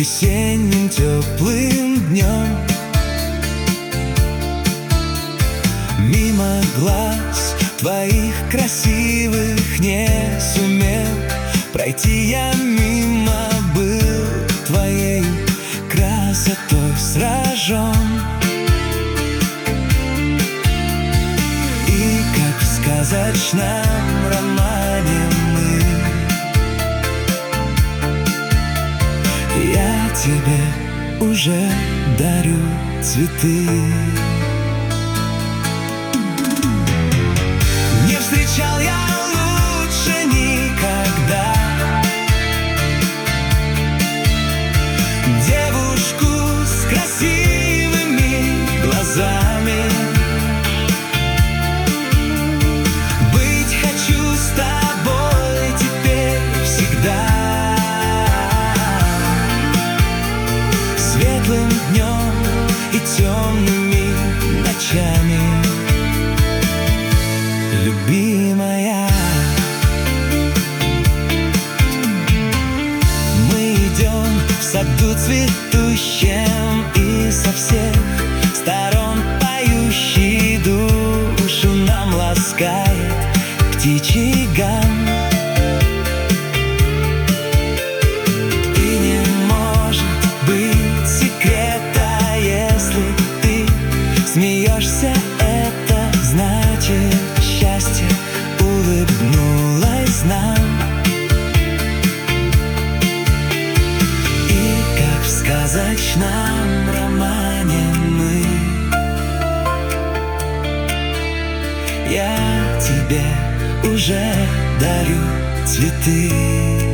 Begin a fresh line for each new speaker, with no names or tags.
весенним теплым днем. Мимо глаз твоих красивых не сумел пройти я мимо, был твоей красотой сражен. И как в сказочном романе я тебе уже дарю цветы. Не встречал я лучше никогда девушку с красивыми глазами. Быть хочу с тобой теперь всегда, светлым днем и темными ночами. Любимая, мы идем в саду цветущем, и со всех сторон поющий душу нам ласкает птичий гам. И не может быть секрета, если ты смеешься, это значит счастье улыбнулось нам. И как в сказочном романе я тебе уже дарю цветы.